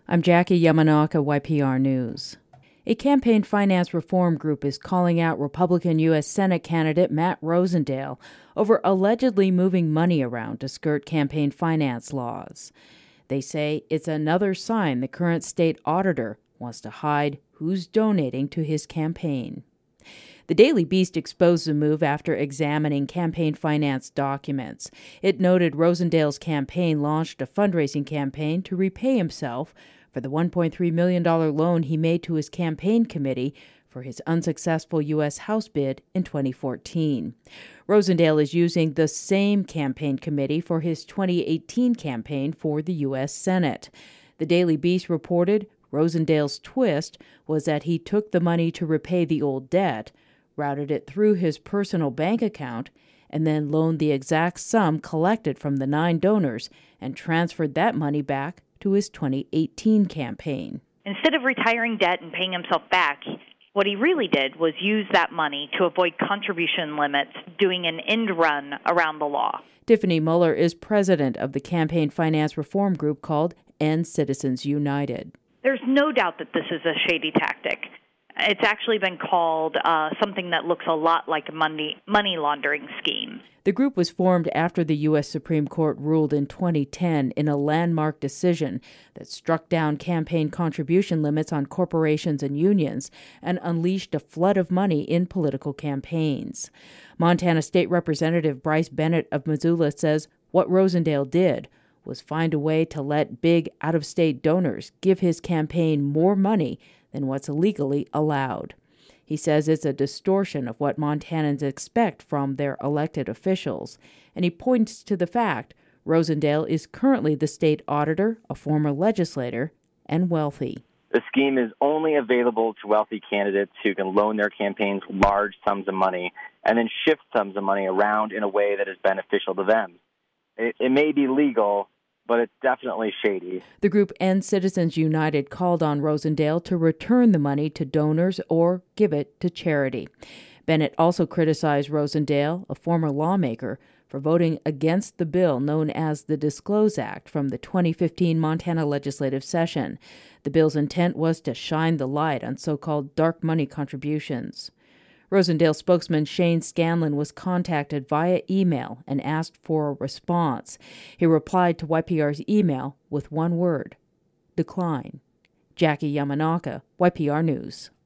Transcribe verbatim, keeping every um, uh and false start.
I'm Jackie Yamanaka, Y P R News. A campaign finance reform group is calling out Republican U S Senate candidate Matt Rosendale over allegedly moving money around to skirt campaign finance laws. They say it's another sign the current state auditor wants to hide who's donating to his campaign. The Daily Beast exposed the move after examining campaign finance documents. It noted Rosendale's campaign launched a fundraising campaign to repay himself for the one point three million dollars loan he made to his campaign committee for his unsuccessful U S House bid in twenty fourteen. Rosendale is using the same campaign committee for his twenty eighteen campaign for the U S Senate. The Daily Beast reported Rosendale's twist was that he took the money to repay the old debt, routed it through his personal bank account, and then loaned the exact sum collected from the nine donors and transferred that money back to his twenty eighteen campaign. Instead of retiring debt and paying himself back, what he really did was use that money to avoid contribution limits, doing an end run around the law. Tiffany Muller is president of the campaign finance reform group called End Citizens United. There's no doubt that this is a shady tactic. It's actually been called uh, something that looks a lot like a money, money laundering scheme. The group was formed after the U S Supreme Court ruled in twenty ten in a landmark decision that struck down campaign contribution limits on corporations and unions and unleashed a flood of money in political campaigns. Montana State Representative Bryce Bennett of Missoula says what Rosendale did was find a way to let big out-of-state donors give his campaign more money than what's legally allowed. He says it's a distortion of what Montanans expect from their elected officials, and he points to the fact Rosendale is currently the state auditor, a former legislator, and wealthy. The scheme is only available to wealthy candidates who can loan their campaigns large sums of money and then shift sums of money around in a way that is beneficial to them. It, it may be legal, but it's definitely shady. The group End Citizens United called on Rosendale to return the money to donors or give it to charity. Bennett also criticized Rosendale, a former lawmaker, for voting against the bill known as the Disclose Act from the twenty fifteen Montana legislative session. The bill's intent was to shine the light on so-called dark money contributions. Rosendale spokesman Shane Scanlon was contacted via email and asked for a response. He replied to Y P R's email with one word: decline. Jackie Yamanaka, Y P R News.